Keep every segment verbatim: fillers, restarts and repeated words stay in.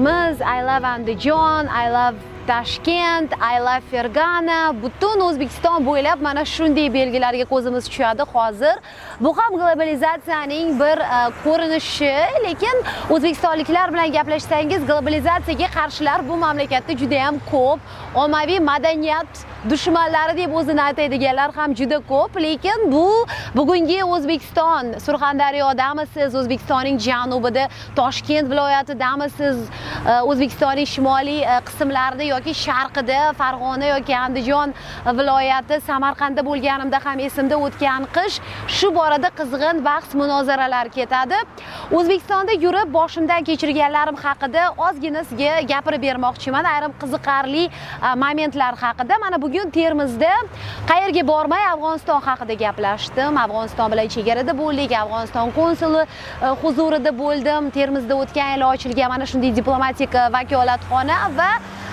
Termiz, I love Andijon, I love Toshkent, I love Fergana, butun O'zbekiston bo'ylab mana shunday belgilarga ko'zimiz tushadi hozir. Bu ham globalizatsiyaning bir ko'rinishi, lekin o'zbekistonliklar bilan gaplashsangiz, globalizatsiyaga qarshilar bu mamlakatda juda ham ko'p. Ommaviy madaniyat dushmanlari deb o'zini aytadiganlar ham juda ko'p, lekin bu bugungi O'zbekiston, Surxondaryodamisiz, O'zbekistonning janubida, Toshkent viloyatidamisiz, O'zbekistonning shimoliy qismlarida yoki sharqida, Farg'ona yoki Andijon viloyati, Samarqandda bo'lganimda ham esimda o'tgan qish shu borada qizg'in bahs munozaralar ketadi. O'zbekistonda yurib boshimdan kechirganlarim haqida ozgina sizga gapirib bermoqchiman, ayrim qiziqarli momentlar haqida. Mana bugun Termizda qayerga bormay Afg'oniston haqida gaplashdim. Afg'oniston bilan chegarada bo'ldik, Afg'oniston konsuli huzurida bo'ldim. Termizda o'tgan yil ochilgan mana shunday diplomatik vakolatxona va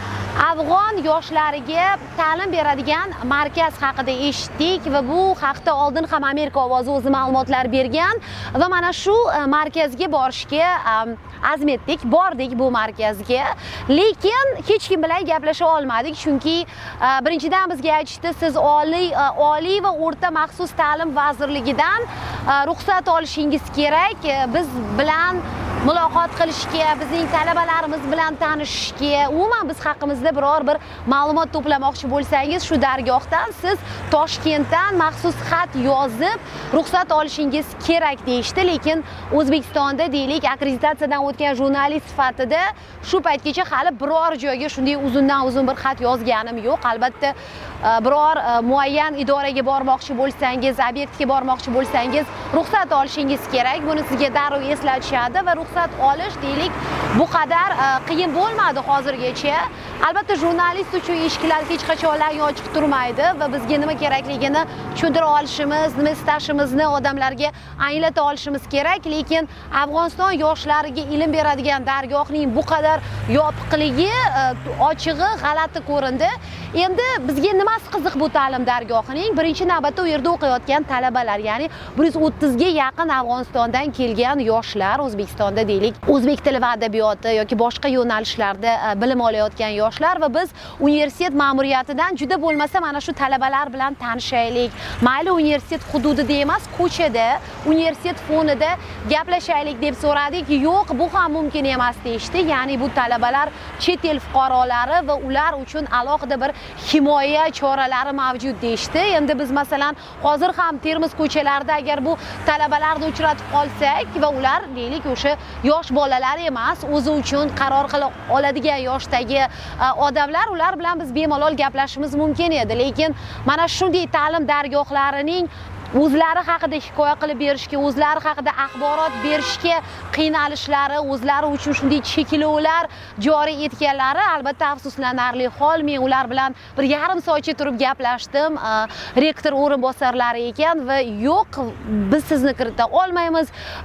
afg'on yoshlariga ta'lim beradigan markaz haqida eshitdik va bu haqda oldin ham Amerika ovozi o'zi ma'lumotlar bergan va mana shu markazga borishga azm etdik, bordik bu markazga. Lekin hech kim bilan gaplasha olmadik, chunki birinchidan bizga aytishdi, siz oliy oliy va o'rta maxsus ta'lim vazirligidan ruxsat olishingiz kerak, biz bilan muloqot qilishga, bizning talabalarimiz bilan tanishishga, umuman biz haqimizda biror bir ma'lumot to'plamoqchi bo'lsangiz, shu dargohdan siz Toshkentdan maxsus xat yozib ruxsat olishingiz kerak deyishdi. Lekin O'zbekistonda deylik, akkreditatsiyadan o'tgan jurnalist sifatida shu paytgacha hali biror joyga shunday uzundan uzun bir xat yozganim yo'q. Albatta biror muayyan idoraga bormoqchi bo'lsangiz, obyektga bormoqchi bo'lsangiz, ruxsat olishingiz kerak. Buni sizga darrov eslatishadi va ruxsat olish deylik bu qadar qiyin bo'lmadi hozirgacha. Albatta jurnalist uchun eshiklar hech qachon ochiq turmaydi va bizga nima kerakligini tushuntira olishimiz, nima istashimizni odamlarga anglata olishimiz kerak. Lekin Afg'oniston yoshlariga ilm beradigan dargohning bu qadar yopiqligi, ochig'i g'alati ko'rindi. Endi bizga nimasi qiziq bu ta'lim dargohining? Birinchi navbatda u yerda o'qiyotgan talabalar, ya'ni bir yuz o'ttizga yaqin Afg'onistondan kelgan yoshlar, O'zbekistonda deylik, o'zbek tili va adabiyoti yoki boshqa yo'nalishlarda bilim olayotgan yoshlar va biz universitet ma'muriyatidan juda bo'lmasa mana shu talabalar bilan tanishaylik. Mayli universitet hududida emas, ko'chada, universitet fonida gaplashaylik deb so'radik. Yo'q, bu ham mumkin emas deyishdi. Ya'ni bu talabalar chet el fuqarolari va ular uchun alohida bir himoya choralari mavjud deyishdi. Endi biz masalan hozir ham Termiz ko'chalarida agar bu talabalarni uchratib qolsak va ular deylik o'sha yosh bolalar emas, o'zi uchun qaror qila oladigan yoshdagi odamlar, ular bilan biz bemalol gaplashishimiz mumkin edi. Lekin mana shunday ta'lim dargohlarining o'zlari haqida hikoya qilib berishga, o'zlari haqida axborot berishga qiynalishlari, o'zlari uchun shunday cheklovlar joriy etganlari albatta afsuslanarli hol. Men ular bilan bir yarim soatcha turib gaplashdim. Rektor o'rinbosarlari ekan va yo'q, biz sizni kirita olmaymiz.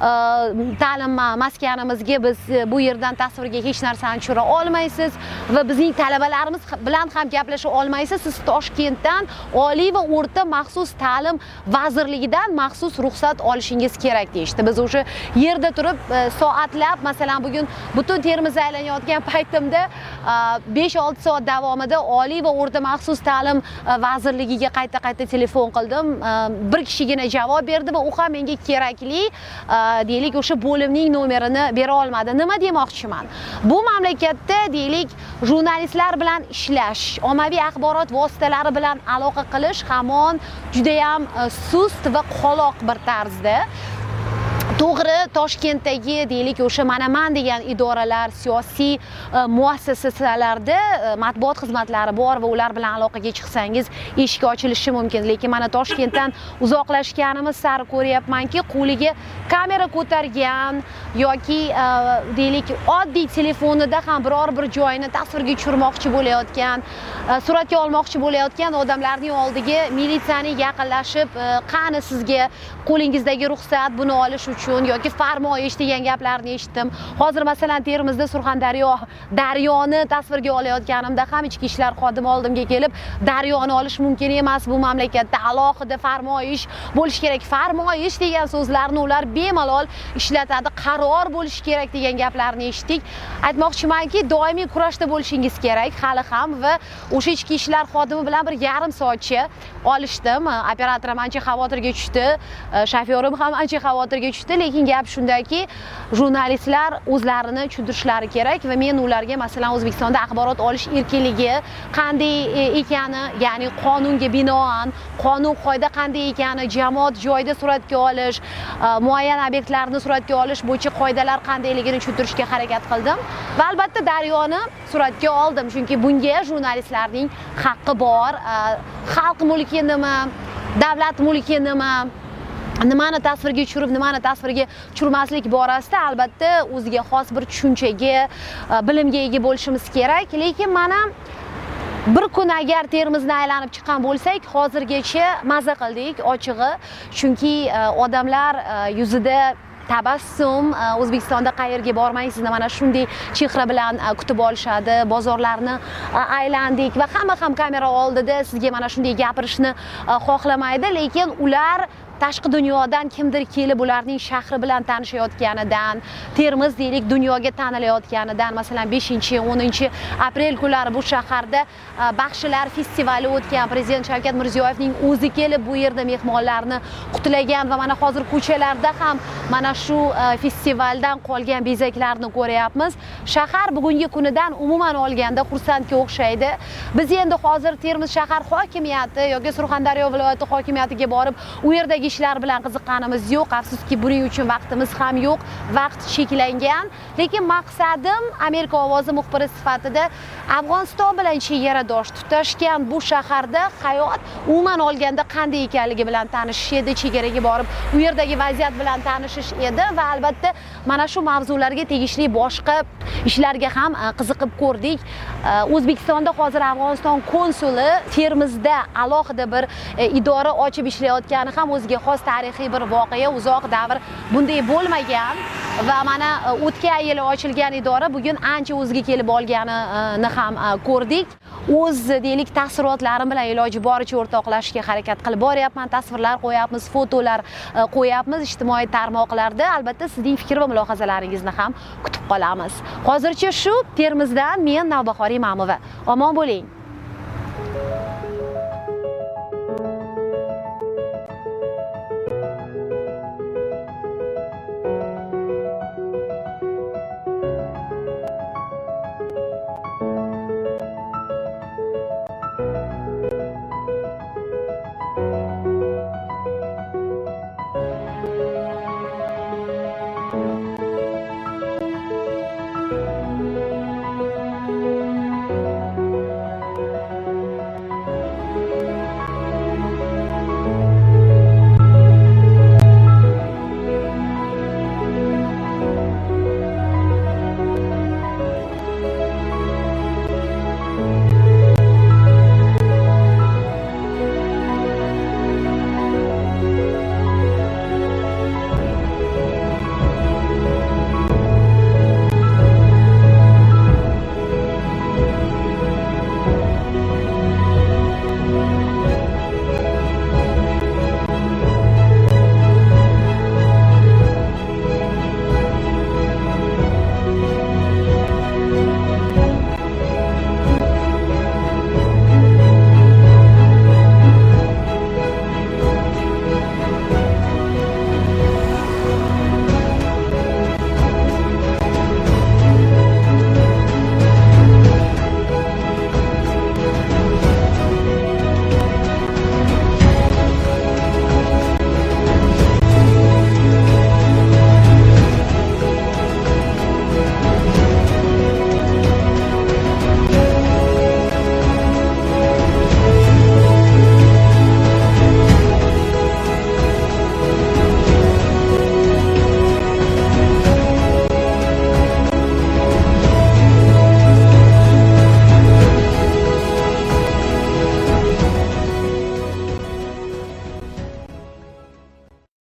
Ta'lim maskanimizga biz bu yerdan tasvirga hech narsani tushira olmaysiz va bizning talabalarimiz bilan ham gaplasha olmaysiz. Siz Toshkentdan oliy va o'rta maxsus ta'lim vazirligidan maxsus ruxsat olishingiz kerak deyishdi. Biz o'sha yerda turib soatlab, masalan bugun butun Termiz aylanayotgan paytimda besh olti soat davomida oliy va o'rta maxsus ta'lim vazirligiga qayta-qayta telefon qildim. Bir kishigina javob berdi va u ham menga kerakli deylik o'sha bo'limning nomerini bera olmadi. Nima demoqchiman? Bu mamlakatda deylik jurnalistlar bilan ishlash, ommaviy axborot vositalari bilan aloqa qilish hamon juda ham sust va qoloq bir tarzda. To'g'ri, Toshkentdagi deylik o'sha Manaman degan idoralar, siyosiy muassasalarda matbuot xizmatlari bor va ular bilan aloqaga chiqsangiz eshik ochilishi mumkin. Lekin mana Toshkentdan uzoqlashganimiz sari ko'ryapmanki, qo'liga kamera ko'targan yoki deylik oddiy telefonida ham biror bir joyni tasvirga tushirmoqchi bo'layotgan, suratga olmoqchi bo'layotgan odamlarning oldiga militsiyaning yaqinlashib, qani sizga qo'lingizdagi ruxsat, buni olish uchun uchun yoki farmoyish degan gaplarni eshitdim. Hozir masalan Termizda Surxondaryo daryoni tasvirga olayotganimda ham ichki ishlar xodimi oldimga kelib, daryoni olish mumkin emas, bu mamlakatda alohida farmoyish bo'lish kerak. Farmoyish degan so'zlarni ular bemalol ishlatadi, qaror bo'lish kerak degan gaplarni eshitdik. Aytmoqchimanki, doimiy kurashda bo'lishingiz kerak hali ham va o'sha ichki ishlar xodimi bilan bir yarim soatcha olishdim. Operatorim ancha xavotirga tushdi, shofyorim ham ancha xavotirga tushdi, lekin gap shundaki, jurnalistlar o'zlarini tushuntirishlari kerak va men ularga masalan O'zbekistonda axborot olish erkinligi qanday ekani, ya'ni qonunga binoan, qonun qoida qanday ekani, jamoat joyida suratga olish, muayyan obyektlarni suratga olish bo'yicha qoidalar qandayligini tushuntirishga harakat qildim va albatta daryoni suratga oldim, chunki bunga jurnalistlarning haqqi bor. Xalq mulki nima, davlat mulki nima, nimani tasvirga tushirib, nimani tasvirga tushirmaslik borasida albatta o'ziga xos bir tushunchaga, bilimga ega bo'lishimiz kerak. Lekin mana bir kun agar Termizni aylanib chiqqan bo'lsak, hozirgacha maza qildik ochig'i, chunki odamlar yuzida tabassum, O'zbekistonda qayerga bormang sizni mana shunday chehra bilan kutib olishadi. Bozorlarni aylandik va hamma ham kamera oldida sizga mana shunday gapirishni xohlamaydi, lekin ular tashqi dunyodan kimdir kelib ularning shahri bilan tanishayotganidan, Termiz deylik dunyoga tanilayotganidan, masalan beshinchi o'ninchi aprel kunlari bu shaharda baxshilar festivali o'tgan, Prezident Shavkat Mirziyoyevning o'zi kelib bu yerda mehmonlarni qutlagan va mana hozir ko'chalarda ham mana shu festivaldan qolgan bezaklarni ko'ryapmiz. Shahar bugungi kunidan umuman olganda xursandga o'xshaydi. Biz endi hozir Termiz shahar hokimiyati yoki Surxondaryo viloyati hokimiyatiga borib, u yerdagi ishlar bilan qiziqqanimiz yo'q. Afsuski, buning uchun vaqtimiz ham yo'q. Vaqt cheklangan. Lekin maqsadim Amerika ovozi muxbiri sifatida Afg'oniston bilan chegaradosh tutashgan bu shaharda hayot umuman olganda qanday ekanligi bilan tanishish edi, chegaraga borib u yerdagi vaziyat bilan tanishish edi va albatta mana shu mavzularga tegishli boshqa ishlarga ham qiziqib ko'rdik. O'zbekistonda hozir Afg'oniston konsuli Termizda alohida bir idora ochib ishlayotgani ham o'ziga xos tarixiy bir voqea. Uzoq davr bunday bo'lmagan va mana o'tgan yili ochilgan idora bugun ancha o'ziga kelib olganini ham ko'rdik. O'z deylik taassurotlarim bilan iloji boricha o'rtoqlashishga harakat qilib boryapman. Tasvirlar qo'yapmiz, fotolar qo'yapmiz ijtimoiy tarmoqlarda. Albatta sizning fikr va mulohazalaringizni ham kutib qolamiz. Hozircha shu. Termizdan men Navbahor Imamova. Omon bo'ling.